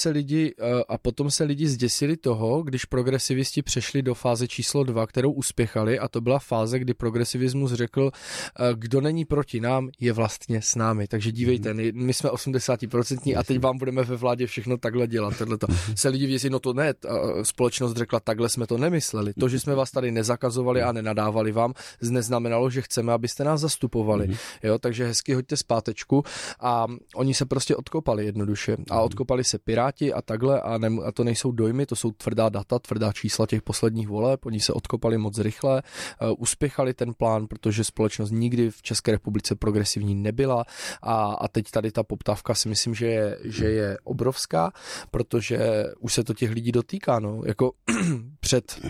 C: se lidi zděsili toho, když progresivisti přešli do fáze číslo 2, kterou uspěchali, a to byla fáze, kdy progresivismus řekl, kdo není proti nám, je vlastně s námi. Takže dívejte, my jsme 80% a teď vám budeme ve vládě všechno takhle dělat. Se lidi věří, no to ne, společnost řekla, takhle jsme to nemysleli. To, že jsme vás tady nezakazovali a nenadávali vám, neznamenalo, že chceme, abyste nás zastupovali. Jo, takže hezky hoďte zpátečku a oni se prostě odkopali jednoduše a odkopali se Piráti a takhle a to nejsou dojmy, to jsou tvrdá data, tvrdá čísla těch posledních voleb, oni se odkopali moc rychle, uspěchali ten plán, protože společnost nikdy v České republice progresivní nebyla a teď tady ta poptávka si myslím, že je obrovská, protože už se to těch lidí dotýká, no, jako před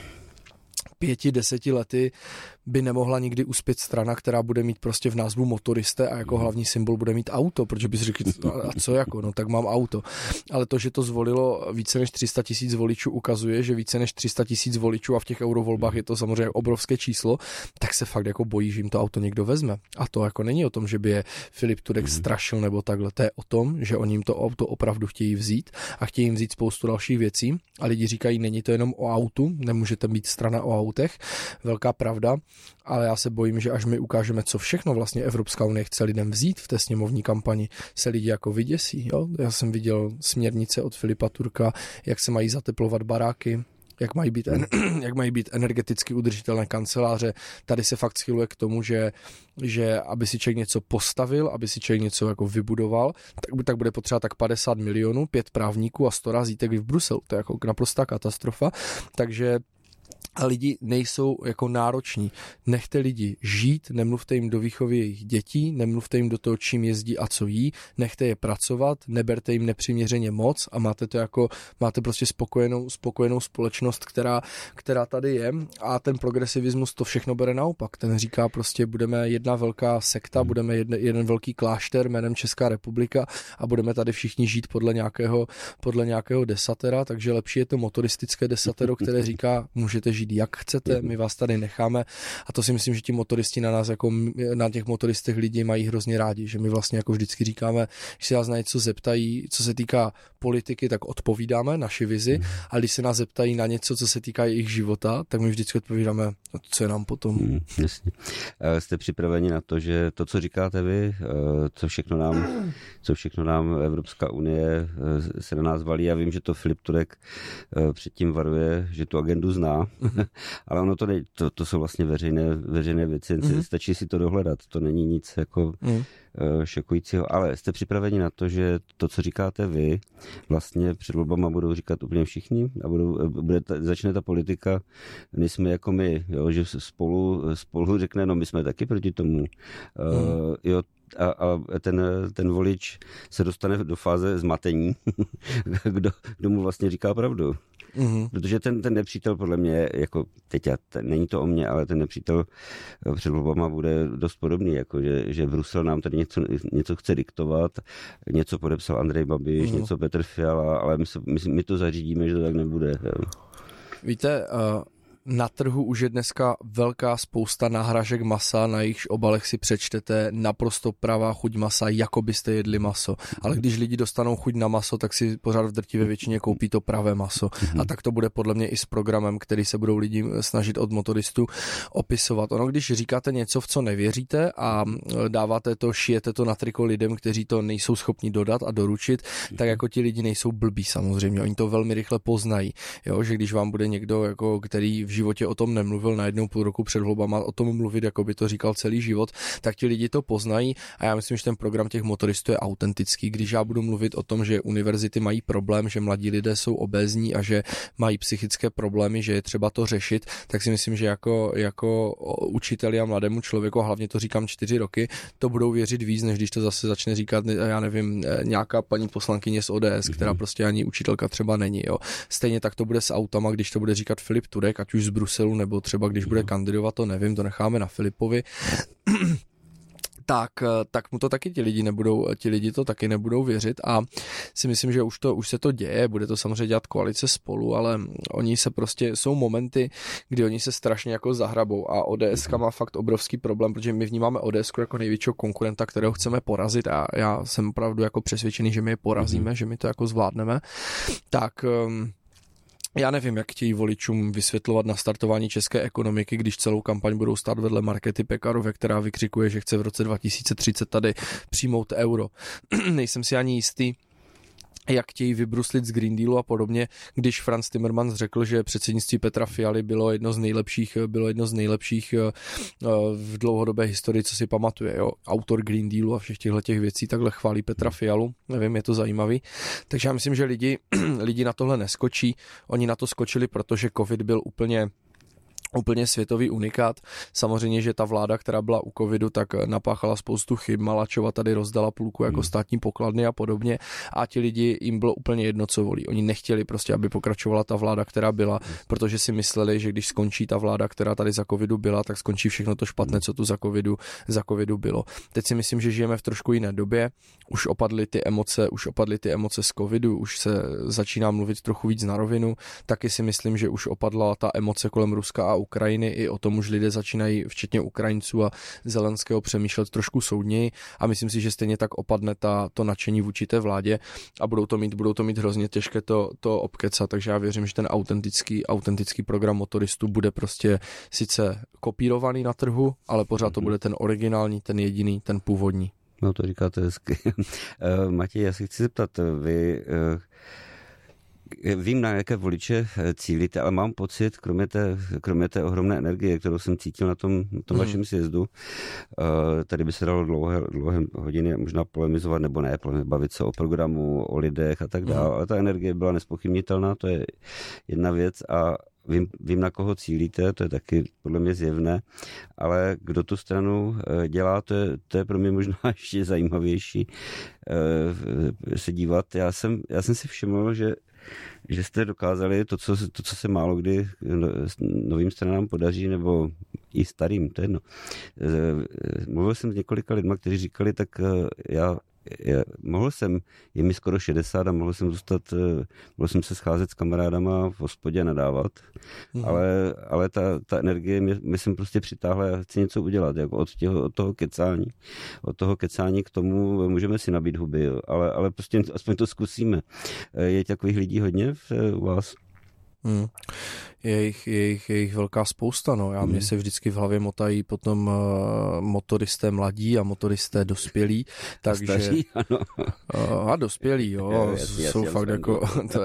C: 5-10 lety by nemohla nikdy uspět strana, která bude mít prostě v názvu motoristé a jako hlavní symbol bude mít auto, protože bys řekl, a co jako, no tak mám auto. Ale to, že to zvolilo více než 300 000 voličů, ukazuje, že více než 300 000 voličů a v těch eurovolbách je to samozřejmě obrovské číslo, tak se fakt jako bojí, že jim to auto někdo vezme. A to jako není o tom, že by je Filip Turek strašil nebo takhle. To je o tom, že oni jim to auto opravdu chtějí vzít a chtějí jim vzít spoustu dalších věcí a lidi říkají, není to jenom o autu, nemůžete být strana o autech. Velká pravda. Ale já se bojím, že až my ukážeme, co všechno vlastně Evropská unie chce lidem vzít v té sněmovní kampani, se lidi jako vyděsí. Jo? Já jsem viděl směrnice od Filipa Turka, jak se mají zateplovat baráky, jak mají být energeticky udržitelné kanceláře. Tady se fakt schyluje k tomu, že aby si člověk něco postavil, aby si člověk něco jako vybudoval, tak bude potřeba tak 50 milionů, 5 právníků a 100 razítek v Bruselu. To je jako naprostá katastrofa. Takže a lidi nejsou jako nároční. Nechte lidi žít, nemluvte jim do výchovy jejich dětí, nemluvte jim do toho, čím jezdí a co jí, nechte je pracovat, neberte jim nepřiměřeně moc a máte prostě spokojenou společnost, která tady je a ten progresivismus to všechno bere naopak. Ten říká prostě, budeme jedna velká sekta, budeme jeden velký klášter jménem Česká republika a budeme tady všichni žít podle nějakého desatera, takže lepší je to motoristické desatero, které říká, můžete žít jak chcete, my vás tady necháme a to si myslím, že ti motoristi na nás, jako na těch motoristech lidi mají hrozně rádi, že my vlastně jako vždycky říkáme, když se nás na něco zeptají, co se týká politiky, tak odpovídáme naši vizi a když se nás zeptají na něco, co se týká jejich života, tak my vždycky odpovídáme, co je nám potom.
B: Jasně. Jste připraveni na to, že to, co říkáte vy, co všechno nám Evropská unie se na nás valí, já vím, že to Filip Turek předtím varuje, že tu agendu zná, ale ono to jsou vlastně veřejné věci, stačí si to dohledat, to není nic jako šokujícího, ale jste připraveni na to, že to, co říkáte vy, vlastně před volbama budou říkat úplně všichni a začne ta politika, nejsme jako my, jo, že spolu řekne, no my jsme taky proti tomu. Jo, a ten volič se dostane do fáze zmatení, kdo mu vlastně říká pravdu. Protože ten nepřítel podle mě, jako teď není to o mě, ale ten nepřítel před volbama bude dost podobný, jako že Brusel nám tady něco chce diktovat, něco podepsal Andrej Babiš, něco Petr Fiala, ale my to zařídíme, že to tak nebude. Jo.
C: Víte, na trhu už je dneska velká spousta náhražek masa, na jejichž obalech si přečtete naprosto pravá chuť masa, jako byste jedli maso. Ale když lidi dostanou chuť na maso, tak si pořád v drtivé většině koupí to pravé maso. A tak to bude podle mě i s programem, který se budou lidi snažit od motoristů opisovat. Ono, když říkáte něco, v co nevěříte a šijete to na triko lidem, kteří to nejsou schopni dodat a doručit, tak jako ti lidi nejsou blbí samozřejmě. Oni to velmi rychle poznají. Jo? Že když vám bude někdo, jako, který v životě o tom nemluvil, najednou půl roku před volbama o tom mluvit, jako by to říkal celý život, tak ti lidi to poznají a já myslím, že ten program těch motoristů je autentický. Když já budu mluvit o tom, že univerzity mají problém, že mladí lidé jsou obézní a že mají psychické problémy, že je třeba to řešit, tak si myslím, že jako učiteli a mladému člověku, a hlavně to říkám 4 roky, to budou věřit víc, než když to zase začne říkat, já nevím, nějaká paní poslankyně z ODS, která prostě ani učitelka třeba není. Jo. Stejně tak to bude s autama, když to bude říkat Filip Turek, ať už z Bruselu, nebo třeba když bude kandidovat, to nevím, to necháme na Filipovi. Tak mu to taky ti lidi to taky nebudou věřit a si myslím, že už se to děje, bude to samozřejmě dělat koalice Spolu, ale oni se prostě, jsou momenty, kdy oni se strašně jako zahrabou a ODS má fakt obrovský problém, protože my vnímáme ODS jako největšího konkurenta, kterého chceme porazit a já jsem opravdu jako přesvědčený, že my je porazíme, že my to jako zvládneme, tak já nevím, jak chtějí voličům vysvětlovat nastartování české ekonomiky, když celou kampaň budou stát vedle Markety Pekarové, která vykřikuje, že chce v roce 2030 tady přijmout euro. Nejsem si ani jistý, jak chtějí vybruslit z Green Dealu a podobně, když Franz Timmermans řekl, že předsednictví Petra Fialy bylo jedno z nejlepších v dlouhodobé historii, co si pamatuje. Jo? Autor Green Dealu a všech těchto věcí takhle chválí Petra Fialu. Nevím, je to zajímavý. Takže já myslím, že lidi na tohle neskočí. Oni na to skočili, protože covid byl úplně světový unikát. Samozřejmě, že ta vláda, která byla u covidu, tak napáchala spoustu chyb. Malačova tady rozdala půlku jako státní pokladny a podobně a ti lidi, jim bylo úplně jedno, co volí. Oni nechtěli prostě, aby pokračovala ta vláda, která byla, protože si mysleli, že když skončí ta vláda, která tady za covidu byla, tak skončí všechno to špatné, co tu za covidu bylo. Teď si myslím, že žijeme v trošku jiné době. Už opadly ty emoce z covidu, už se začíná mluvit trochu víc na rovinu. Taky si myslím, že už opadla ta emoce kolem Ruska a Ukrajiny, i o tom už lidé začínají, včetně Ukrajinců a Zelenského, přemýšlet trošku soudněji a myslím si, že stejně tak opadne to nadšení vůči té vládě a budou to mít hrozně těžké to obkecat, takže já věřím, že ten autentický program motoristů bude prostě sice kopírovaný na trhu, ale pořád to bude ten originální, ten jediný, ten původní.
B: No to říkáte hezky. Matěj, já si chci zeptat, vím, na jaké voliče cílíte, ale mám pocit, kromě té ohromné energie, kterou jsem cítil na tom vašem sjezdu, tady by se dalo dlouhé hodiny možná polemizovat, nebo ne, bavit se o programu, o lidech a tak dále, ale ta energie byla nezpochybnitelná, to je jedna věc a vím, na koho cílíte, to je taky podle mě zjevné, ale kdo tu stranu dělá, to je pro mě možná ještě zajímavější se dívat. Já jsem si všiml, že jste dokázali to, co se málo kdy novým stranám podaří, nebo i starým, to je jedno. Mluvil jsem s několika lidma, kteří říkali, tak je mi skoro 60 a mohl jsem se scházet s kamarádama v hospodě a nadávat, ale ta energie mě jsem prostě přitáhla, já chci něco udělat, jako od toho kecání k tomu můžeme si nabít huby, jo, ale prostě aspoň to zkusíme. Je takových lidí hodně u vás?
C: Je jich velká spousta, no. Mně se vždycky v hlavě motají potom motoristé mladí a motoristé dospělí, takže...
B: Staří, ano.
C: A dospělí, jo, jsou fakt jako,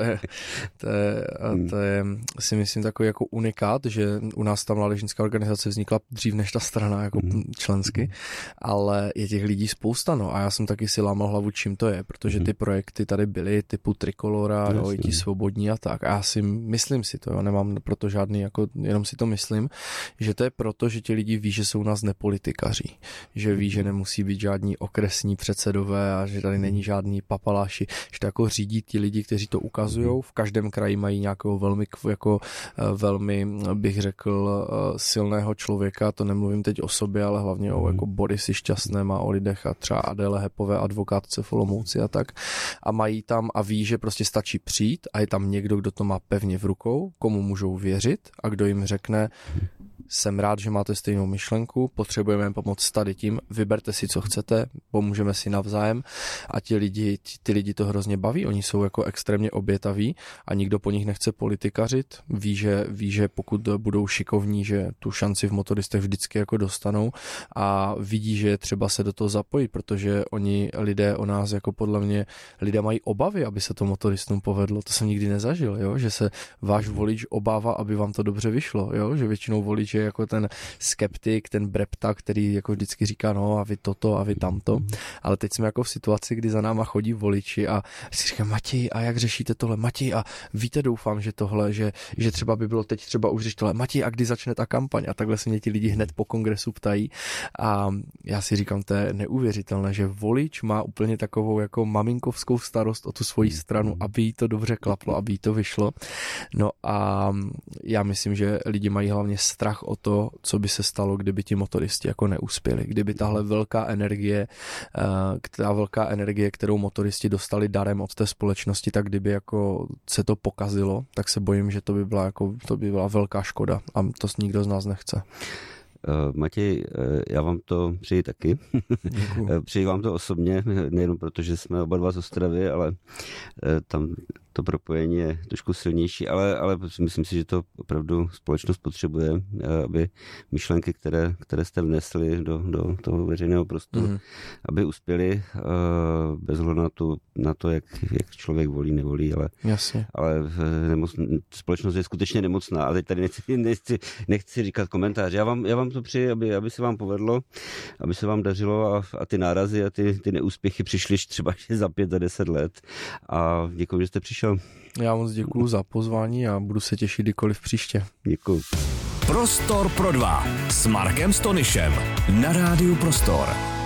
C: to je si myslím takový jako unikát, že u nás ta mládežnická organizace vznikla dřív než ta strana jako člensky, ale je těch lidí spousta, no, a já jsem taky si lámal hlavu, čím to je, protože ty projekty tady byly, typu Trikolora, jo, i ti svobodní a tak, a já si myslím si to, jo, nemám proto žádný, jako jenom si to myslím, že to je proto, že ti lidi ví, že jsou nás nepolitikaří, že ví, že nemusí být žádní okresní předsedové a že tady není žádný papaláši, že to jako řídí ti lidi, kteří to ukazujou, v každém kraji mají nějakého velmi, bych řekl, silného člověka, to nemluvím teď o sobě, ale hlavně o jako Borisy Šťastném a o lidech a třeba Adéle Hepové, advokátce v Olomouci a tak, a mají tam a ví, že prostě stačí přijít a je tam někdo, kdo to má pevně v rukou, komu můžou věřit a kdo jim řekne, jsem rád, že máte stejnou myšlenku, potřebujeme pomoct tady tím, vyberte si, co chcete, pomůžeme si navzájem a ty lidi to hrozně baví, oni jsou jako extrémně obětaví a nikdo po nich nechce politikařit, ví, že pokud budou šikovní, že tu šanci v motoristech vždycky jako dostanou a vidí, že je třeba se do toho zapojit, protože lidé o nás jako podle mě, lidé mají obavy, aby se to motoristům povedlo, to jsem nikdy nezažil, jo? Že se váš volič obává, aby vám to dobře vyšlo, jo? Že většinou volič je jako ten skeptik, ten brepta, který jako vždycky říká, no a vy toto a vy tamto, ale teď jsme jako v situaci, kdy za náma chodí voliči a si říkám, Matěj, a jak řešíte tohle, Matěj, a víte, doufám, že tohle, že třeba by bylo teď třeba už řešit tohle, Matěj, a kdy začne ta kampaň, a takhle se mě ti lidi hned po kongresu ptají a já si říkám, to je neuvěřitelné, že volič má úplně takovou jako maminkovskou starost o tu svoji stranu, aby jí to dobře klaplo, aby jí to vyšlo. No a já myslím, že lidi mají hlavně strach o to, co by se stalo, kdyby ti motoristi jako neuspěli. Kdyby tahle velká energie, kterou motoristi dostali darem od té společnosti, tak kdyby jako se to pokazilo, tak se bojím, že to by byla velká škoda a to nikdo z nás nechce.
B: Matěj, já vám to přeji taky. Přeji vám to osobně, nejenom proto, že jsme oba dva z Ostravy, ale tam to propojení je trošku silnější, ale myslím si, že to opravdu společnost potřebuje, aby myšlenky, které jste vnesli do toho veřejného prostoru, aby uspěli bez ohledu na to, jak člověk volí, nevolí, ale společnost je skutečně nemocná. A teď tady nechci říkat komentář. Já vám to přeji, aby se vám povedlo, aby se vám dařilo a ty nárazy a ty neúspěchy přišly třeba za 5, za 10 let. A děkuji, že jste přišel.
C: Já moc děkuju za pozvání a budu se těšit kdykoliv příště.
B: Děkuju.
A: Prostor pro dva s Markem Stonyšem na Rádiu Prostor.